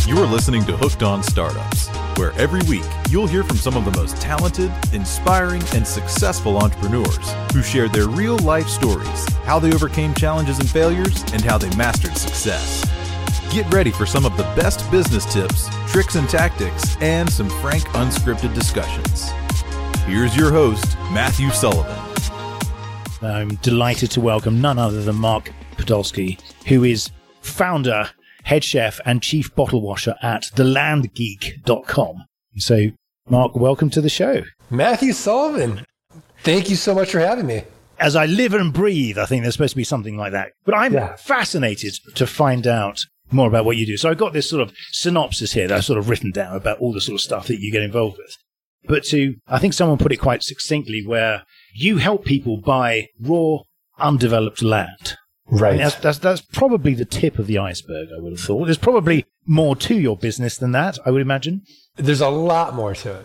You're listening to Hooked on Startups, where every week you'll hear from some of the most talented, inspiring, and successful entrepreneurs who share their real-life stories, how they overcame challenges and failures, and how they mastered success. Get ready for some of the best business tips, tricks and tactics, and some frank, unscripted discussions. Here's your host, Matthew Sullivan. I'm delighted to welcome none other than Mark Podolsky, who is founder, head chef, and chief bottle washer at thelandgeek.com. So, Mark, welcome to the show. Matthew Sullivan, thank you so much for having me. As I live and breathe, I think there's supposed to be something like that. But I'm fascinated to find out more about what you do. So I've got this sort of synopsis here that I've sort of written down about all the sort of stuff that you get involved with. But I think someone put it quite succinctly, where you help people buy raw, undeveloped land. Right. I mean, that's probably the tip of the iceberg, I would have thought. There's probably more to your business than that, I would imagine. There's a lot more to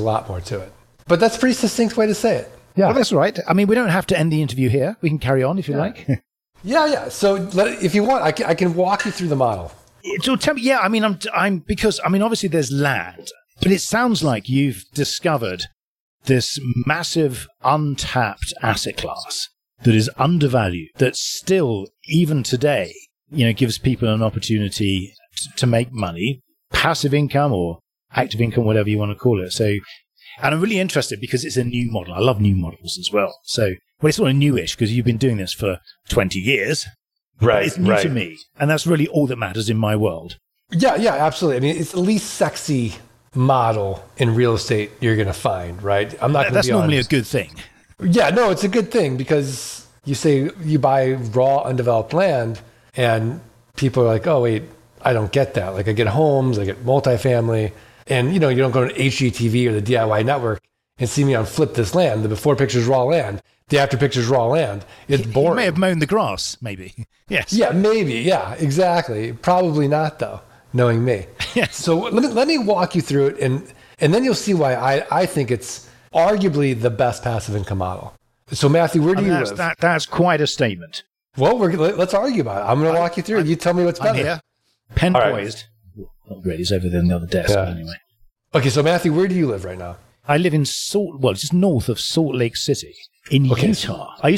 it. But that's a pretty succinct way to say it. Yeah. Well, that's all right. I mean, we don't have to end the interview here. We can carry on if you like. Yeah. So if you want, I can walk you through the model. So tell me, because obviously there's land, but it sounds like you've discovered this massive untapped asset class that is undervalued, that still, even today, gives people an opportunity to make money, passive income or active income, whatever you want to call it. So, and I'm really interested because it's a new model. I love new models as well. So, it's sort of newish because you've been doing this for 20 years. Right. It's new to me. And that's really all that matters in my world. Yeah, absolutely. I mean, it's the least sexy model in real estate you're going to find, right? I'm not going to be honest. That's normally a good thing. Yeah, no, it's a good thing because you say you buy raw, undeveloped land and people are like, oh, wait, I don't get that. Like I get homes, I get multifamily, and you don't go to HGTV or the DIY network and see me on Flip This Land. The before picture's raw land. The after picture's raw land. It's boring. You may have mown the grass, maybe. Yes. Yeah, maybe. Yeah, exactly. Probably not, though, knowing me. Yes. So let me walk you through it, and then you'll see why I think it's arguably the best passive income model. So, Matthew, where do you live? That's quite a statement. Well, let's argue about it. I'm going to walk you through it. You tell me what's better. I'm here. Pen poised. Not really. It's over there on the other desk, but anyway. Okay, so Matthew, where do you live right now? I live in it's just north of Salt Lake City in Utah. I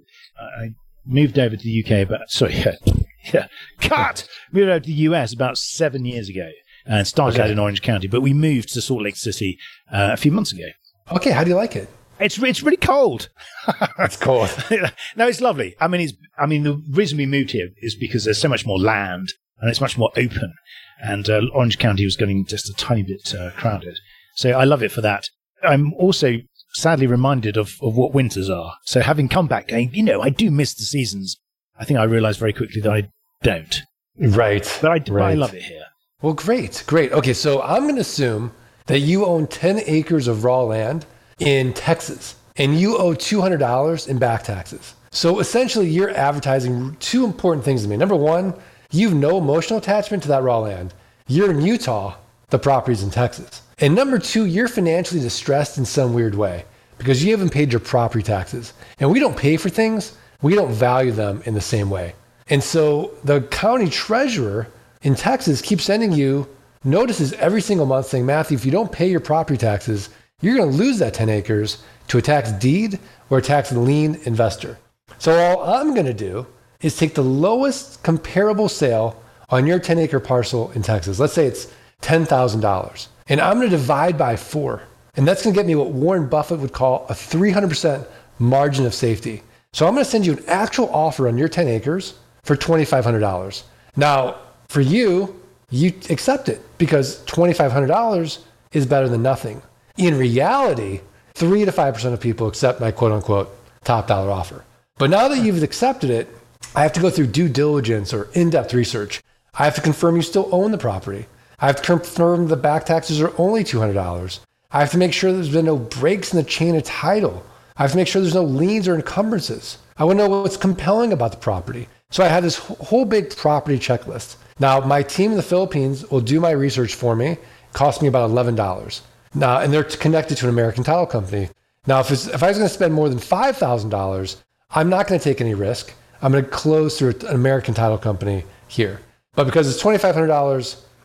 moved over to the UK moved over to the US about 7 years ago and started out in Orange County, but we moved to Salt Lake City a few months ago. Okay, how do you like it? It's really cold. It's cold. No, it's lovely. I mean, the reason we moved here is because there's so much more land and it's much more open. And Orange County was getting just a tiny bit crowded. So I love it for that. I'm also sadly reminded of what winters are. So having come back going, I do miss the seasons. I think I realized very quickly that I don't. Right. But I love it here. Well, great. Okay, so I'm going to assume that you own 10 acres of raw land in Texas, and you owe $200 in back taxes. So essentially, you're advertising two important things to me. Number one, you've no emotional attachment to that raw land. You're in Utah, the property's in Texas. And number two, you're financially distressed in some weird way because you haven't paid your property taxes. And we don't pay for things, we don't value them in the same way. And so the county treasurer in Texas keeps sending you notices every single month saying, Matthew, if you don't pay your property taxes, you're going to lose that 10 acres to a tax deed or a tax lien investor. So all I'm going to do is take the lowest comparable sale on your 10-acre parcel in Texas. Let's say it's $10,000. And I'm going to divide by 4. And that's going to get me what Warren Buffett would call a 300% margin of safety. So I'm going to send you an actual offer on your 10 acres for $2,500. Now, for you accept it because $2,500 is better than nothing. In reality, 3 to 5% of people accept my quote-unquote top dollar offer. But now that you've accepted it, I have to go through due diligence or in-depth research. I have to confirm you still own the property. I have to confirm the back taxes are only $200. I have to make sure there's been no breaks in the chain of title. I have to make sure there's no liens or encumbrances. I want to know what's compelling about the property. So I have this whole big property checklist. Now, my team in the Philippines will do my research for me. It costs me about $11. Now, and they're connected to an American title company. Now, if I was going to spend more than $5,000, I'm not going to take any risk. I'm going to close through an American title company here. But because it's $2,500,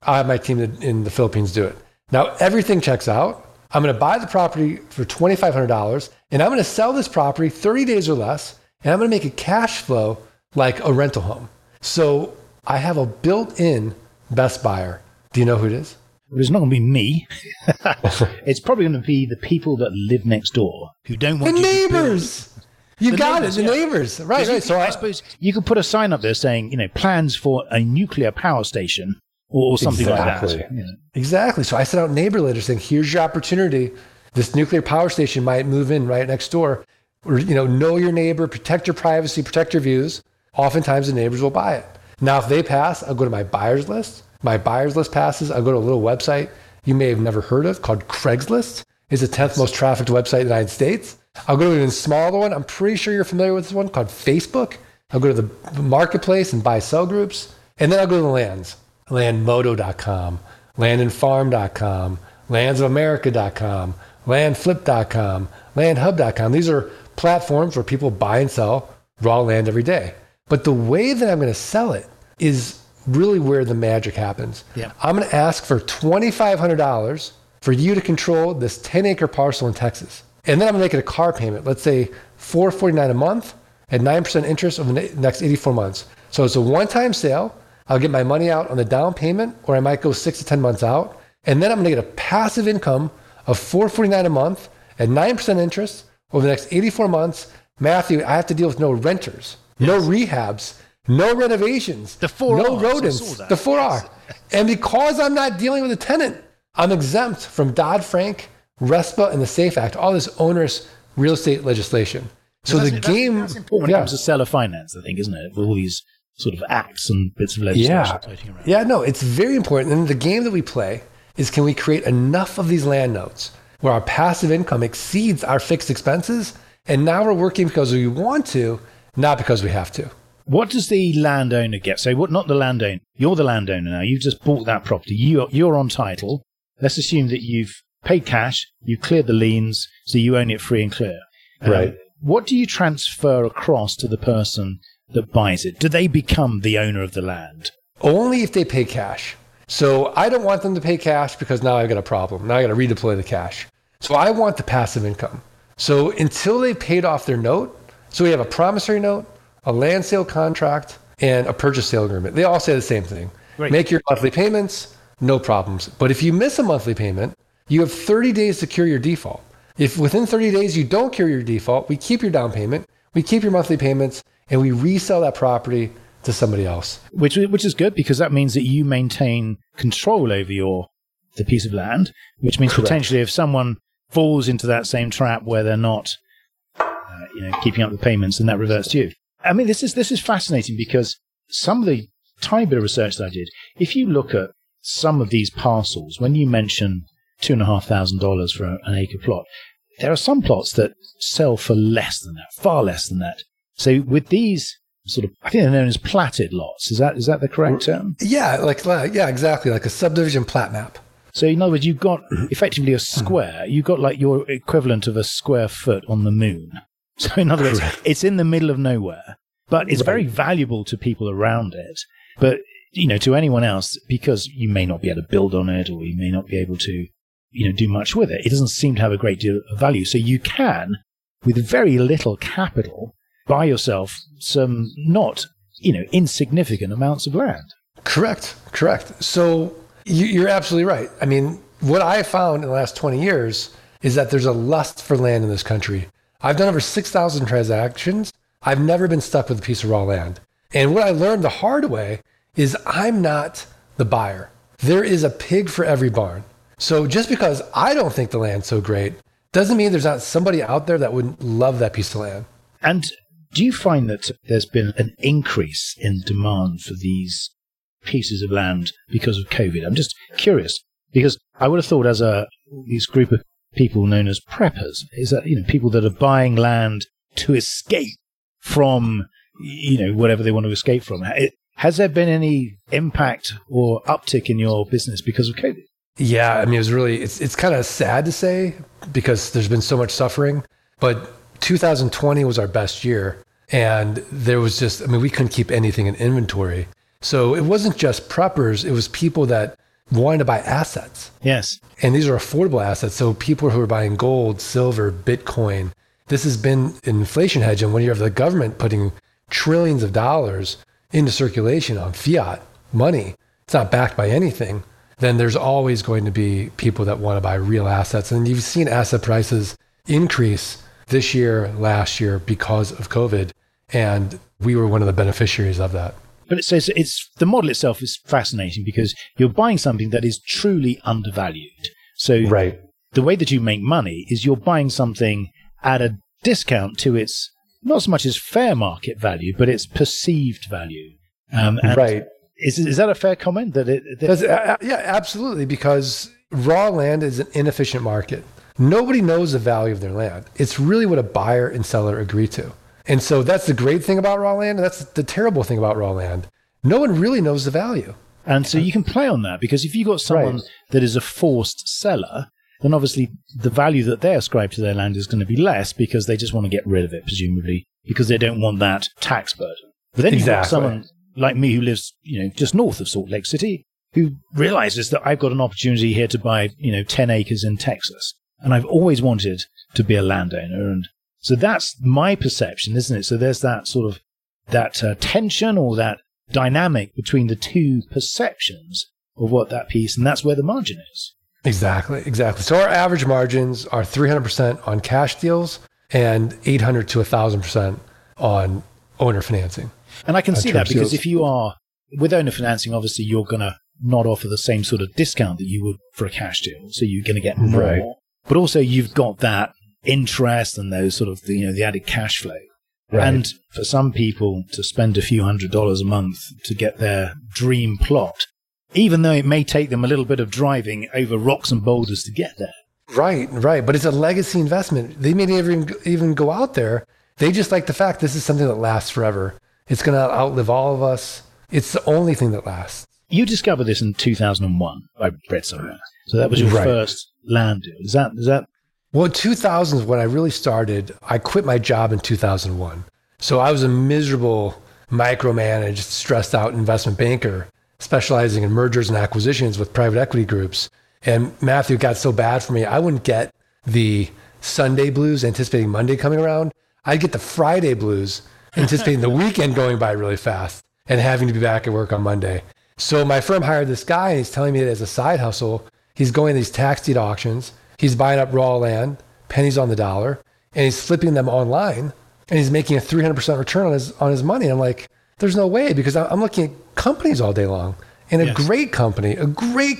I'll have my team in the Philippines do it. Now, everything checks out. I'm going to buy the property for $2,500, and I'm going to sell this property 30 days or less, and I'm going to make a cash flow like a rental home. So I have a built-in best buyer. Do you know who it is? Well, it's not going to be me. It's probably going to be the people that live next door who don't want the you neighbors. to build. You got it, the neighbors. Right. So I suppose you could put a sign up there saying, plans for a nuclear power station or something like that. Exactly. So I sent out neighbor letters saying, here's your opportunity. This nuclear power station might move in right next door. Or, know your neighbor, protect your privacy, protect your views. Oftentimes the neighbors will buy it. Now, if they pass, I'll go to my buyer's list. My buyer's list passes, I'll go to a little website you may have never heard of called Craigslist. It's the 10th most trafficked website in the United States. I'll go to an even smaller one. I'm pretty sure you're familiar with this one called Facebook. I'll go to the marketplace and buy sell groups. And then I'll go to the lands. Landmodo.com, landandfarm.com, landsofamerica.com, landflip.com, landhub.com. These are platforms where people buy and sell raw land every day. But the way that I'm going to sell it is really where the magic happens. Yeah. I'm going to ask for $2,500 for you to control this 10-acre parcel in Texas. And then I'm going to make it a car payment. Let's say $449 a month at 9% interest over the next 84 months. So it's a one-time sale. I'll get my money out on the down payment, or I might go 6 to 10 months out. And then I'm going to get a passive income of $449 a month at 9% interest over the next 84 months. Matthew, I have to deal with no renters, no rehabs, no renovations, no rodents, the 4R. And because I'm not dealing with a tenant, I'm exempt from Dodd-Frank, RESPA, and the SAFE Act, all this onerous real estate legislation. So that's important when it comes to seller finance, I think, isn't it? With all these sort of acts and bits of legislation floating around. Yeah, no, it's very important. And the game that we play is, can we create enough of these land notes where our passive income exceeds our fixed expenses? And now we're working because we want to, not because we have to. What does the landowner get? So not the landowner. You're the landowner now. You've just bought that property. You're on title. Let's assume that you've paid cash, you've cleared the liens, so you own it free and clear. Right. What do you transfer across to the person that buys it? Do they become the owner of the land? Only if they pay cash. So I don't want them to pay cash because now I've got a problem. Now I got to redeploy the cash. So I want the passive income. So until they paid off their note, so we have a promissory note, a land sale contract, and a purchase sale agreement. They all say the same thing. Great. Make your monthly payments, no problems. But if you miss a monthly payment, you have 30 days to cure your default. If within 30 days you don't cure your default, we keep your down payment, we keep your monthly payments, and we resell that property to somebody else. Which is good, because that means that you maintain control over the piece of land, which means Correct. Potentially if someone falls into that same trap where they're not keeping up the payments, then that reverts to you. I mean, this is fascinating, because some of the tiny bit of research that I did, if you look at some of these parcels, when you mention $2,500 for an acre plot, there are some plots that sell for less than that, far less than that. So with these sort of, I think they're known as platted lots. Is that the correct term? Yeah, exactly, like a subdivision plat map. So in other words, you've got effectively a square. You've got like your equivalent of a square foot on the moon. So in other words, it's in the middle of nowhere, but it's very valuable to people around it. But, to anyone else, because you may not be able to build on it, or you may not be able to, do much with it. It doesn't seem to have a great deal of value. So you can, with very little capital, buy yourself some not, insignificant amounts of land. Correct. So you're absolutely right. I mean, what I found in the last 20 years is that there's a lust for land in this country. I've done over 6,000 transactions. I've never been stuck with a piece of raw land. And what I learned the hard way is I'm not the buyer. There is a pig for every barn. So just because I don't think the land's so great doesn't mean there's not somebody out there that would love that piece of land. And do you find that there's been an increase in demand for these pieces of land because of COVID? I'm just curious, because I would have thought as this group of people known as preppers, is that, people that are buying land to escape from, whatever they want to escape from. Has there been any impact or uptick in your business because of COVID? Yeah, I mean, it's kind of sad to say, because there's been so much suffering, but 2020 was our best year. And there was we couldn't keep anything in inventory. So it wasn't just preppers. It was people that wanting to buy assets. Yes. And these are affordable assets. So people who are buying gold, silver, Bitcoin, this has been an inflation hedge. And when you have the government putting trillions of dollars into circulation on fiat money, it's not backed by anything, then there's always going to be people that want to buy real assets. And you've seen asset prices increase this year, last year because of COVID. And we were one of the beneficiaries of that. But it's the model itself is fascinating because you're buying something that is truly undervalued. So right. The way that you make money is you're buying something at a discount to its not so much as fair market value, but its perceived value. Right. Is that a fair comment? Yeah, absolutely. Because raw land is an inefficient market. Nobody knows the value of their land. It's really what a buyer and seller agree to. And so that's the great thing about raw land. And that's the terrible thing about raw land. No one really knows the value. And so you can play on that because if you've got someone that is a forced seller, then obviously the value that they ascribe to their land is going to be less because they just want to get rid of it, presumably, because they don't want that tax burden. But then you've got someone like me who lives, just north of Salt Lake City, who realizes that I've got an opportunity here to buy, 10 acres in Texas. And I've always wanted to be a landowner. And so that's my perception, isn't it? So there's that sort of that tension or that dynamic between the two perceptions of what that piece, and that's where the margin is. Exactly. So our average margins are 300% on cash deals and 800 to 1,000% on owner financing. And I can see that because if you are with owner financing, obviously you're going to not offer the same sort of discount that you would for a cash deal. So you're going to get more. Right. But also you've got that interest and those sort of, the added cash flow. Right. And for some people to spend a few $100s a month to get their dream plot, even though it may take them a little bit of driving over rocks and boulders to get there. Right. But it's a legacy investment. They may never even go out there. They just like the fact this is something that lasts forever. It's going to outlive all of us. It's the only thing that lasts. You discovered this in 2001, I read somewhere. So that was your first land deal. Is that? Well, in 2000 is when I really started. I quit my job in 2001. So I was a miserable, micromanaged, stressed out investment banker specializing in mergers and acquisitions with private equity groups. And Matthew, got so bad for me, I wouldn't get the Sunday blues anticipating Monday coming around. I'd get the Friday blues anticipating the weekend going by really fast and having to be back at work on Monday. So my firm hired this guy, and he's telling me that as a side hustle, he's going to these tax deed auctions. He's buying up raw land, pennies on the dollar, and he's flipping them online, and he's making a 300% return on his money. And I'm like, there's no way, because I'm looking at companies all day long. And a great company has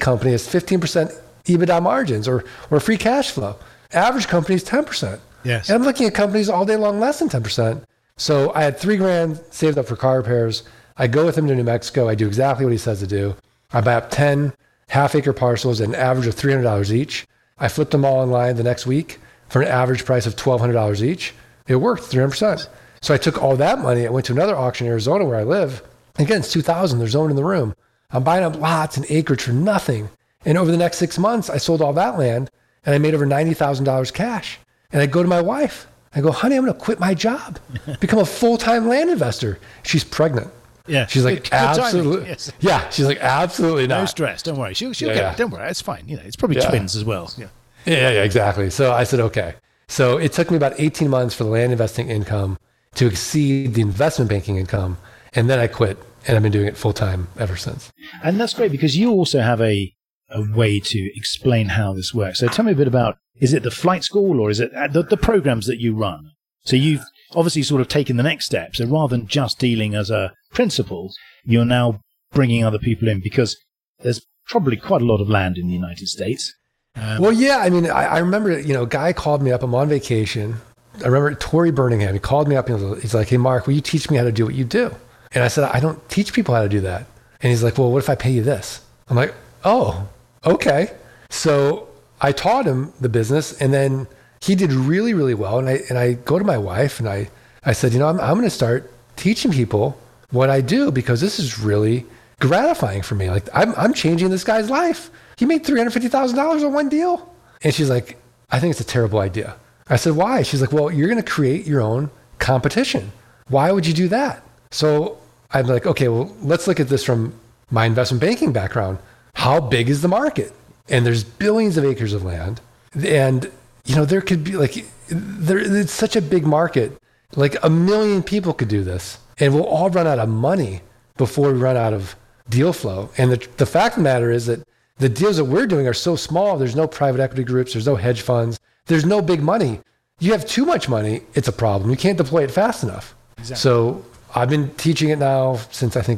15% EBITDA margins or free cash flow. Average company is 10%. Yes. And I'm looking at companies all day long less than 10%. So I had $3,000 saved up for car repairs. I go with him to New Mexico. I do exactly what he says to do. I buy up 10 half-acre parcels at an average of $300 each. I flipped them all online the next week for an average price of $1,200 each. It worked, 300%. So I took all that money. I went to another auction in Arizona where I live. Again, it's 2,000. There's no one in the room. I'm buying up lots and acreage for nothing. And over the next 6 months, I sold all that land and I made over $90,000 cash. And I go to my wife. I go, honey, I'm going to quit my job, become a full-time land investor. She's pregnant. Yeah. She's like, absolutely. Yes. Yeah. She's like, absolutely not. No stress. Don't worry. She'll get it. Don't worry. It's fine. It's probably twins as well. Yeah, exactly. So I said, okay. So it took me about 18 months for the land investing income to exceed the investment banking income. And then I quit, and I've been doing it full-time ever since. And that's great because you also have a way to explain how this works. So tell me a bit about, is it the flight school or is it the programs that you run? So you've obviously sort of taken the next step. So rather than just dealing as a principal, you're now bringing other people in because there's probably quite a lot of land in the United States. Well, yeah. I mean, I remember, a guy called me up. I'm on vacation. I remember Tory Birmingham. He called me up and he's like, hey, Mark, will you teach me how to do what you do? And I said, I don't teach people how to do that. And he's like, well, what if I pay you this? I'm like, oh, okay. So I taught him the business, and then he did really, really well. And I go to my wife and I said, I'm going to start teaching people what I do because this is really gratifying for me. Like I'm changing this guy's life. He made $350,000 on one deal. And she's like, I think it's a terrible idea. I said, why? She's like, well, you're going to create your own competition. Why would you do that? So I'm like, okay, well, let's look at this from my investment banking background. how big is the market? And there's billions of acres of land. And, there could be it's such a big market. Like 1 million people could do this. And we'll all run out of money before we run out of deal flow. And the fact of the matter is that the deals that we're doing are so small. There's no private equity groups. There's no hedge funds. There's no big money. You have too much money, it's a problem. You can't deploy it fast enough. Exactly. So I've been teaching it now since I think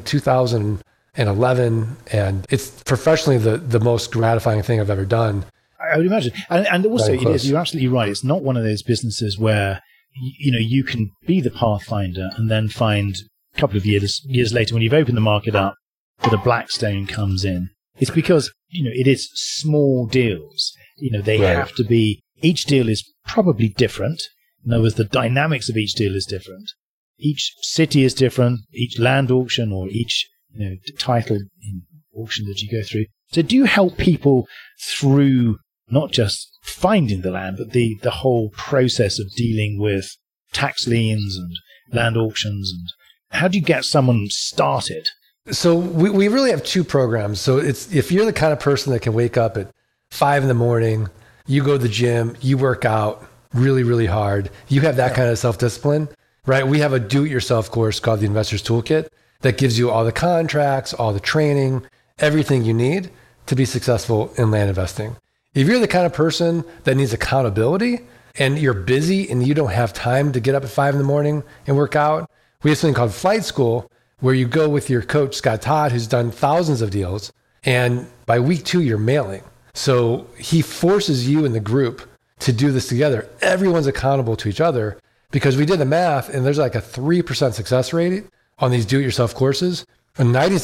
2011, and it's professionally the most gratifying thing I've ever done. I would imagine. And also, you're absolutely right. It's not one of those businesses where, you can be the pathfinder and then find a couple of years later when you've opened the market up that a Blackstone comes in. It's because, it is small deals. They have to be, each deal is probably different. In other words, the dynamics of each deal is different. Each city is different, each land auction or each title in auction that you go through. So do you help people through not just finding the land, but the whole process of dealing with tax liens and land auctions? And how do you get someone started? So we really have two programs. So it's, if you're the kind of person that can wake up at 5 a.m, you go to the gym, you work out really, really hard, you have that kind of self-discipline, right? We have a do-it-yourself course called the Investor's Toolkit that gives you all the contracts, all the training, everything you need to be successful in land investing. If you're the kind of person that needs accountability and you're busy and you don't have time to get up at 5 a.m. and work out, we have something called Flight School, where you go with your coach, Scott Todd, who's done thousands of deals. And by week 2, you're mailing. So he forces you and the group to do this together. Everyone's accountable to each other, because we did the math and there's like a 3% success rate on these do-it-yourself courses, a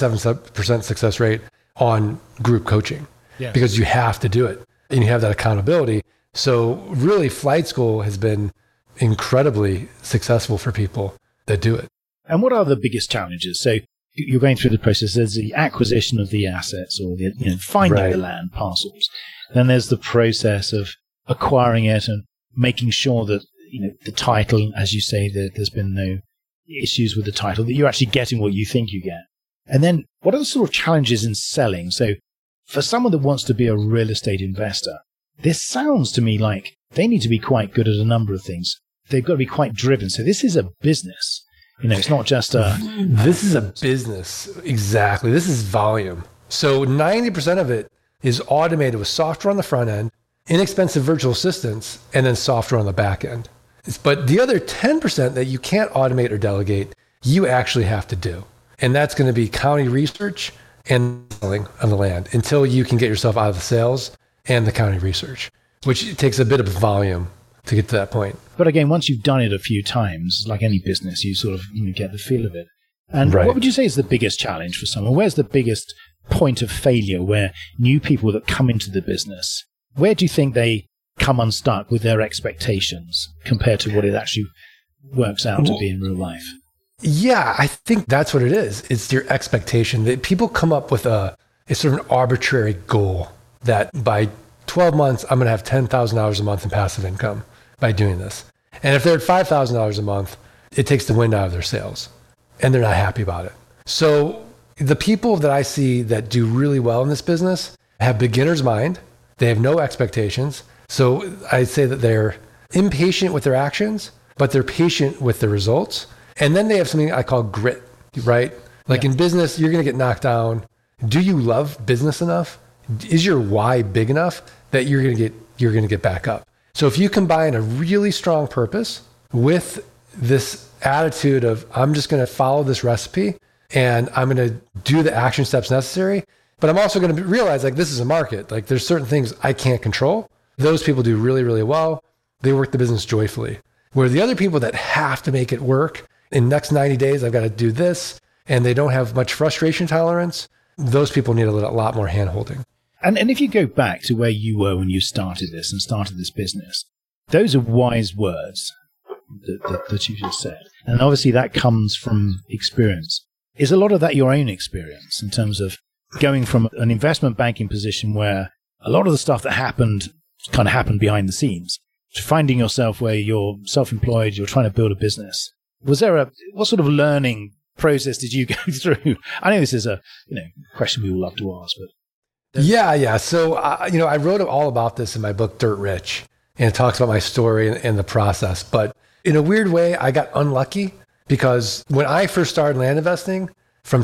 97% success rate on group coaching, because you have to do it and you have that accountability. So really, Flight School has been incredibly successful for people that do it. And what are the biggest challenges? So you're going through the process. There's the acquisition of the assets, or the finding the land parcels. Then there's the process of acquiring it and making sure that the title, as you say, that there's been no issues with the title, that you're actually getting what you think you get. And then what are the sort of challenges in selling? So for someone that wants to be a real estate investor, this sounds to me like they need to be quite good at a number of things. They've got to be quite driven. So this is a business. It's not just a... This is a business. Exactly. This is volume. So 90% of it is automated with software on the front end, inexpensive virtual assistants, and then software on the back end. But the other 10% that you can't automate or delegate, you actually have to do. And that's going to be county research and selling of the land until you can get yourself out of the sales and the county research, which takes a bit of volume to get to that point. But again, once you've done it a few times, like any business, you sort of get the feel of it. And what would you say is the biggest challenge for someone? Where's the biggest point of failure where new people that come into the business, where do you think they come unstuck with their expectations compared to what it actually works out to be in real life? Yeah, I think that's what it is. It's your expectation that people come up with a sort of an arbitrary goal that by 12 months, I'm going to have $10,000 a month in passive income by doing this. And if they're at $5,000 a month, it takes the wind out of their sails and they're not happy about it. So the people that I see that do really well in this business have beginner's mind. They have no expectations. So I'd say that they're impatient with their actions, but they're patient with the results. And then they have something I call grit, right? Like in business, you're going to get knocked down. Do you love business enough? Is your why big enough that you're going to get back up? So if you combine a really strong purpose with this attitude of, I'm just going to follow this recipe and I'm going to do the action steps necessary, but I'm also going to realize like this is a market. Like there's certain things I can't control. Those people do really, really well. They work the business joyfully. Where the other people that have to make it work in the next 90 days, I've got to do this, and they don't have much frustration tolerance, those people need a lot more hand-holding. And if you go back to where you were when you started this business, those are wise words that you just said. And obviously that comes from experience. Is a lot of that your own experience in terms of going from an investment banking position where a lot of the stuff that happened kind of happened behind the scenes to finding yourself where you're self-employed, you're trying to build a business? Was there what sort of learning process did you go through? I know this is a question we all love to ask, but Yeah. So, I wrote all about this in my book, Dirt Rich, and it talks about my story and the process. But in a weird way, I got unlucky because when I first started land investing from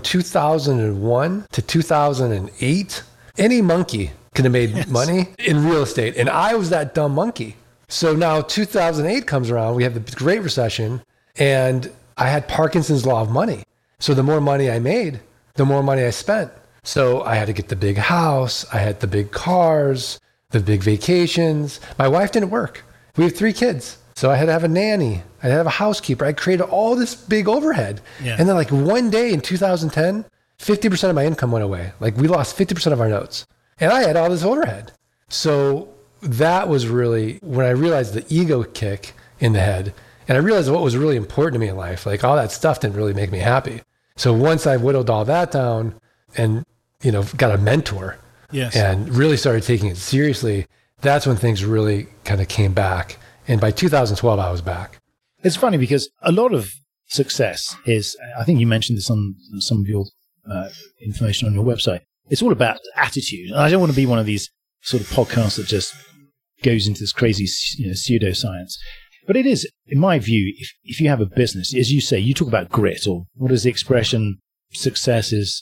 2001 to 2008, any monkey could have made money in real estate. And I was that dumb monkey. So now 2008 comes around, we have the Great Recession, and I had Parkinson's law of money. So the more money I made, the more money I spent. So I had to get the big house, I had the big cars, the big vacations. My wife didn't work. We have 3 kids. So I had to have a nanny. I had to have a housekeeper. I created all this big overhead. Yeah. And then like one day in 2010, 50% of my income went away. Like we lost 50% of our notes. And I had all this overhead. So that was really when I realized the ego kick in the head. And I realized what was really important to me in life. Like all that stuff didn't really make me happy. So once I whittled all that down and, got a mentor and really started taking it seriously, that's when things really kind of came back. And by 2012, I was back. It's funny because a lot of success is, I think you mentioned this on some of your information on your website. It's all about attitude. And I don't want to be one of these sort of podcasts that just goes into this crazy pseudoscience. But it is, in my view, if you have a business, as you say, you talk about grit, or what is the expression? Success is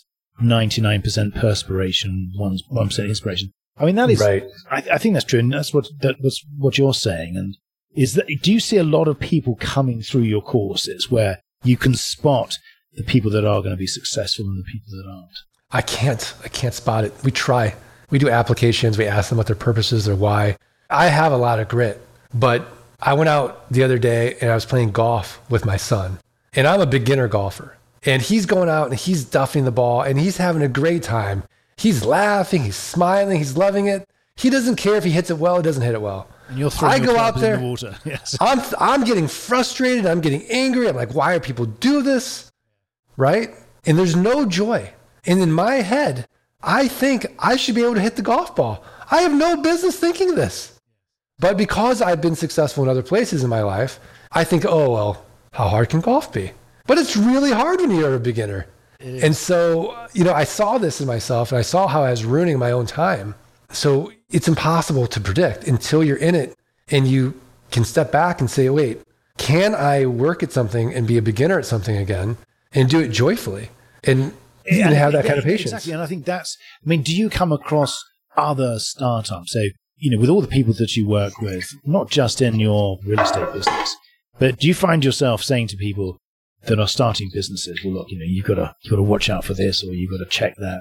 99% perspiration, 1% inspiration. I mean, that is right. I think that's true, and that's what you're saying. And is that, do you see a lot of people coming through your courses where you can spot the people that are going to be successful and the people that aren't? I can't spot it. We try. We do applications. We ask them what their purpose is, their why. I have a lot of grit, but I went out the other day and I was playing golf with my son, and I'm a beginner golfer, and he's going out and he's duffing the ball and he's having a great time. He's laughing, he's smiling, he's loving it. He doesn't care if he hits it well or doesn't hit it well. And you're throwing your clubs in the water. Yes. I'm getting frustrated. I'm getting angry. I'm like, why do people do this? Right? And there's no joy. And in my head, I think I should be able to hit the golf ball. I have no business thinking this. But because I've been successful in other places in my life, I think, oh, well, how hard can golf be? But it's really hard when you're a beginner. And so, I saw this in myself, and I saw how I was ruining my own time. So it's impossible to predict until you're in it and you can step back and say, wait, can I work at something and be a beginner at something again and do it joyfully and have that kind of patience? Exactly. And I think do you come across other startups? So, with all the people that you work with, not just in your real estate business, but do you find yourself saying to people that are starting businesses, well, look, you've got to watch out for this, or you've got to check that?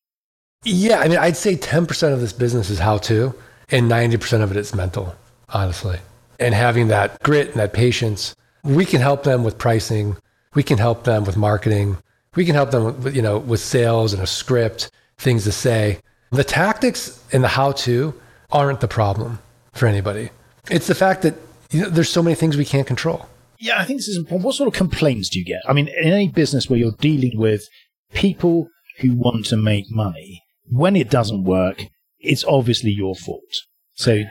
Yeah, I'd say 10% of this business is how-to, and 90% of it is mental, honestly. And having that grit and that patience, we can help them with pricing. We can help them with marketing. We can help them with, with sales and a script, things to say. The tactics and the how-to aren't the problem for anybody. It's the fact that there's so many things we can't control. Yeah, I think this is important. What sort of complaints do you get? In any business where you're dealing with people who want to make money, when it doesn't work, it's obviously your fault. So,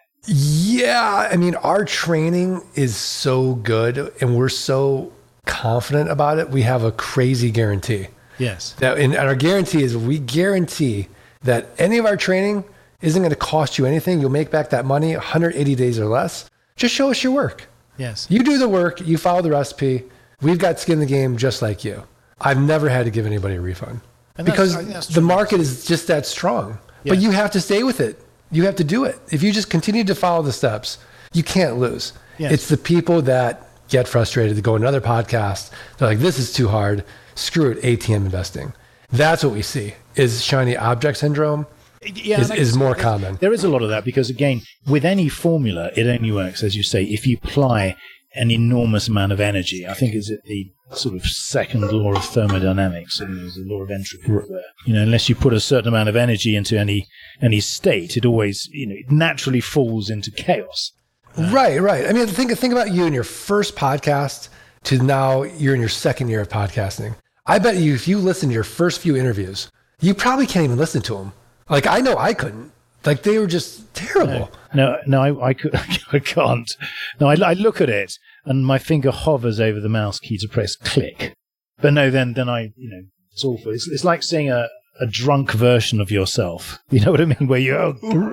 yeah, our training is so good and we're so confident about it. We have a crazy guarantee. Yes. And our guarantee is we guarantee that any of our training isn't going to cost you anything. You'll make back that money 180 days or less. Just show us your work. Yes. You do the work, you follow the recipe. We've got skin in the game just like you. I've never had to give anybody a refund because the market is just that strong. Yes. But you have to stay with it. You have to do it. If you just continue to follow the steps, you can't lose. Yes. It's the people that get frustrated to go to another podcast. They're like, this is too hard. Screw it, ATM investing. That's what we see is shiny object syndrome. Is more common. There is a lot of that because, again, with any formula, it only works, as you say, if you apply an enormous amount of energy. I think is it the sort of second law of thermodynamics, the law of entropy. Where, unless you put a certain amount of energy into any state, it always, it naturally falls into chaos. Right. Think about you in your first podcast to now you're in your second year of podcasting. I bet you, if you listen to your first few interviews, you probably can't even listen to them. Like, I know I couldn't. Like, they were just terrible. No, I can't. No, I look at it, and my finger hovers over the mouse key to press click. But no, then I, it's awful. It's like seeing a a drunk version of yourself. You know what I mean? Where you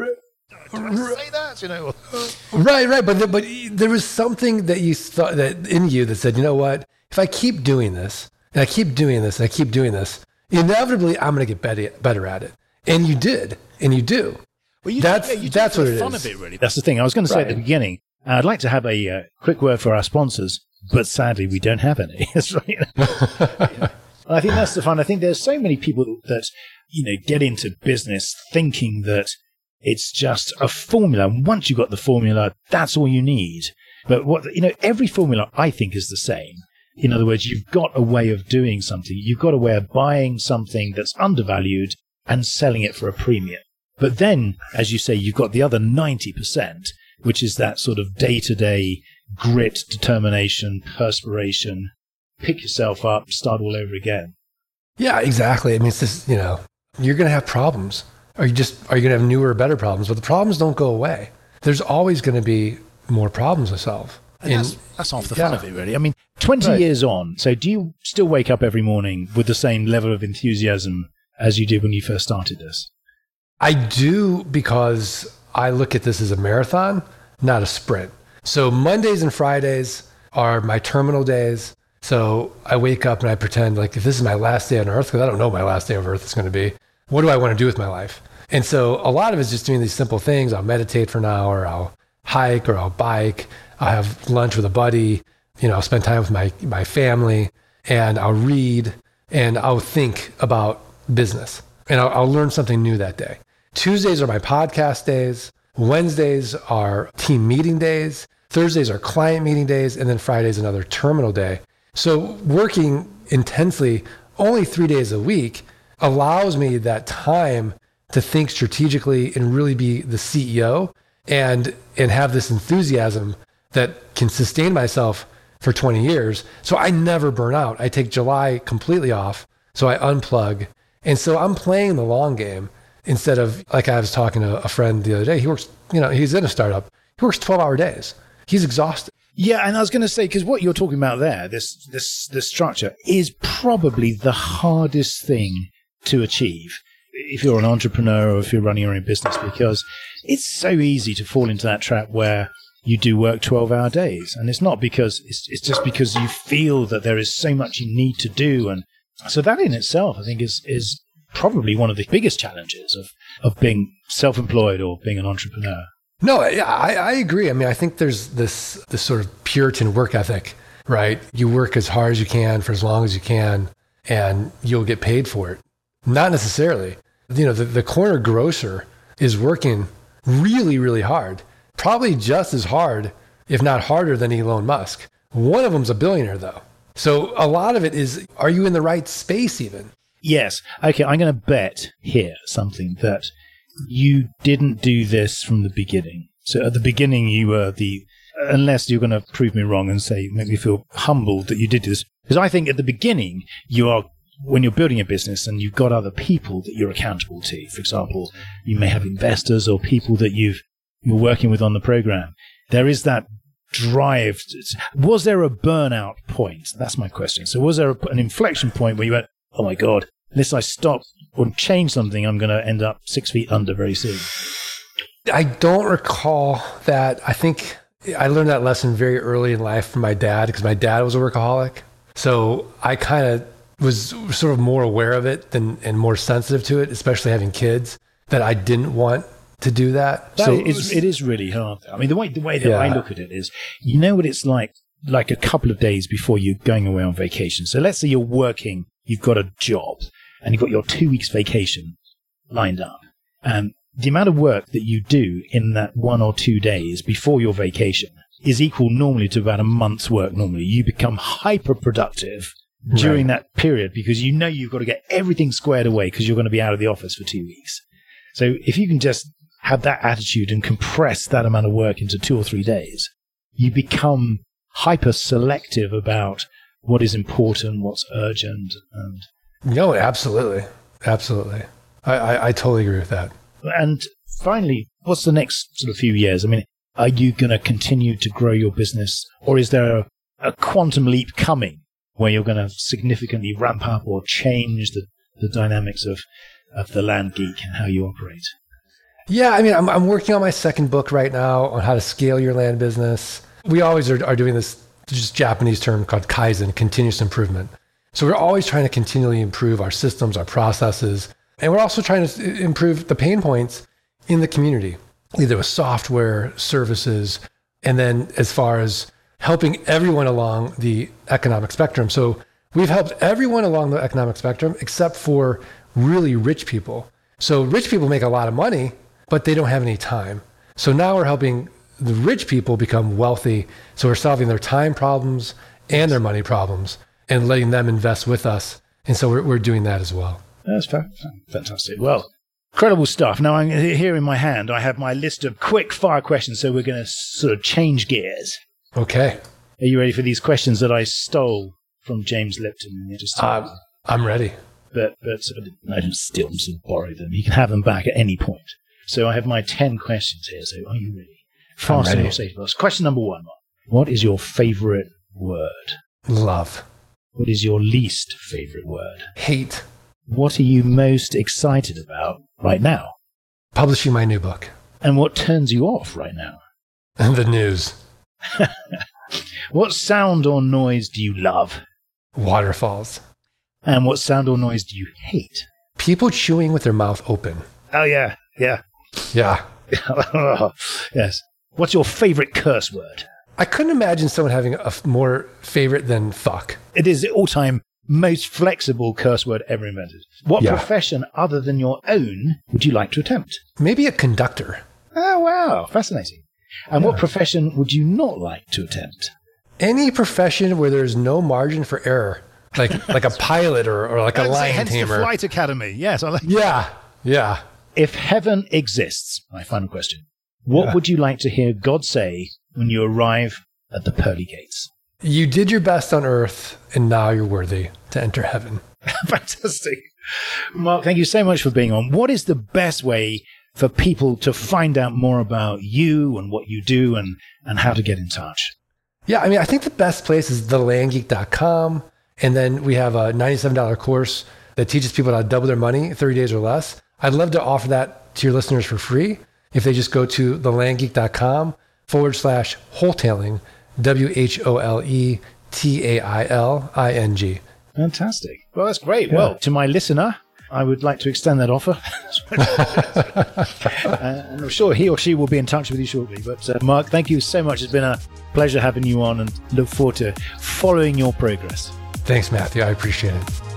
say that, you know. Right. But there was something that you thought that in you that said, you know what? If I keep doing this, and I keep doing this, and I keep doing this, inevitably I'm going to get better at it. And you did, and you do. Well, that's what it fun is. Of it, really. That's the thing. I was going to say at the beginning. I'd like to have a quick word for our sponsors, but sadly we don't have any. I think that's the fun. I think there's so many people that get into business thinking that it's just a formula. And once you've got the formula, that's all you need. But every formula I think is the same. In other words, you've got a way of doing something. You've got a way of buying something that's undervalued and selling it for a premium. But then, as you say, you've got the other 90%, which is that sort of day-to-day grit, determination, perspiration, pick yourself up, start all over again. Yeah, exactly. I mean, it's just, you're going to have problems. Are you going to have newer or better problems? But the problems don't go away. There's always going to be more problems to solve. And that's half the fun of it, really. I mean, 20 years on, so do you still wake up every morning with the same level of enthusiasm as you did when you first started this? I do, because I look at this as a marathon, not a sprint. So Mondays and Fridays are my terminal days. So I wake up and I pretend like if this is my last day on earth, because I don't know what my last day on earth is going to be, what do I want to do with my life? And so a lot of it's just doing these simple things. I'll meditate for an hour, I'll hike or I'll bike, I'll have lunch with a buddy, I'll spend time with my family, and I'll read, and I'll think about business, and I'll learn something new that day. Tuesdays are my podcast days. Wednesdays are team meeting days. Thursdays are client meeting days. And then Friday's another terminal day. So working intensely only 3 days a week allows me that time to think strategically and really be the CEO and have this enthusiasm that can sustain myself for 20 years. So I never burn out. I take July completely off. So I unplug. And so I'm playing the long game. Instead of, like I was talking to a friend the other day, he works, he's in a startup. He works 12-hour days. He's exhausted. Yeah, and I was going to say, because what you're talking about there, this structure, is probably the hardest thing to achieve if you're an entrepreneur or if you're running your own business, because it's so easy to fall into that trap where you do work 12-hour days. And it's not because, it's just because you feel that there is so much you need to do. And so that in itself, I think, is probably one of the biggest challenges of being self-employed or being an entrepreneur. No, I agree. I mean, I think there's this sort of Puritan work ethic, right? You work as hard as you can for as long as you can, and you'll get paid for it. Not necessarily. The corner grocer is working really, really hard, probably just as hard, if not harder than Elon Musk. One of them's a billionaire, though. So a lot of it is, are you in the right space even? Yes. Okay, I'm going to bet here something that you didn't do this from the beginning. So at the beginning, you were unless you're going to prove me wrong and make me feel humbled that you did this. Because I think at the beginning, when you're building a business and you've got other people that you're accountable to, for example, you may have investors or people that you're working with on the program. There is that drive. Was there a burnout point? That's my question. So was there an inflection point where you went, oh my God, unless I stop or change something, I'm going to end up 6 feet under very soon? I don't recall that. I think I learned that lesson very early in life from my dad, because my dad was a workaholic. So I kind of was sort of more aware of it and more sensitive to it, especially having kids, that I didn't want to do that. It is really hard. I mean, the way that I look at it is, you know what it's like a couple of days before you're going away on vacation. So let's say you're working, you've got a job, and you've got your 2 weeks vacation lined up. And the amount of work that you do in that 1 or 2 days before your vacation is equal normally to about a month's work. Normally, you become hyper productive during that period because you've got to get everything squared away because you're going to be out of the office for 2 weeks. So if you can just have that attitude and compress that amount of work into 2 or 3 days, you become hyper selective about what is important, what's urgent. And no, absolutely. I totally agree with that. And finally, what's the next sort of few years? I mean, are you going to continue to grow your business, or is there a quantum leap coming where you're going to significantly ramp up or change the dynamics of of The Land Geek and how you operate? Yeah, I mean, I'm working on my second book right now on how to scale your land business. We always are doing this just Japanese term called Kaizen, continuous improvement. So we're always trying to continually improve our systems, our processes, and we're also trying to improve the pain points in the community, either with software, services, and then as far as helping everyone along the economic spectrum. So we've helped everyone along the economic spectrum except for really rich people. So rich people make a lot of money, but they don't have any time. So now we're helping the rich people become wealthy. So we're solving their time problems and their money problems and letting them invest with us. And so we're doing that as well. That's fantastic. Well, incredible stuff. Now, I'm here in my hand, I have my list of quick fire questions. So we're going to sort of change gears. Okay. Are you ready for these questions that I stole from James Lipton? I'm ready. But I didn't steal them, so borrow them. You can have them back at any point. So I have my 10 questions here. So are you ready? Fasten your seatbelts. Question number 1, Mark. What is your favorite word? Love. What is your least favorite word? Hate. What are you most excited about right now? Publishing my new book. And what turns you off right now? And the news. What sound or noise do you love? Waterfalls. And what sound or noise do you hate? People chewing with their mouth open. Oh, yeah. Yeah. Yes. What's your favorite curse word? I couldn't imagine someone having a more favorite than fuck. It is the all-time most flexible curse word ever invented. What profession other than your own would you like to attempt? Maybe a conductor. Oh, wow. Fascinating. And what profession would you not like to attempt? Any profession where there's no margin for error. Like a pilot or like a lion tamer. The Flight Academy. Yes. Yeah. If heaven exists, my final question, what would you like to hear God say when you arrive at the pearly gates? You did your best on earth, and now you're worthy to enter heaven. Fantastic. Mark, thank you so much for being on. What is the best way for people to find out more about you and what you do and how to get in touch? Yeah, I mean, I think the best place is thelandgeek.com. And then we have a $97 course that teaches people how to double their money 30 days or less. I'd love to offer that to your listeners for free if they just go to thelandgeek.com/wholetailing, WHOLETAILING. Fantastic. Well, that's great. Yeah. Well, to my listener, I would like to extend that offer. And I'm sure he or she will be in touch with you shortly. But Mark, thank you so much. It's been a pleasure having you on and look forward to following your progress. Thanks, Matthew. I appreciate it.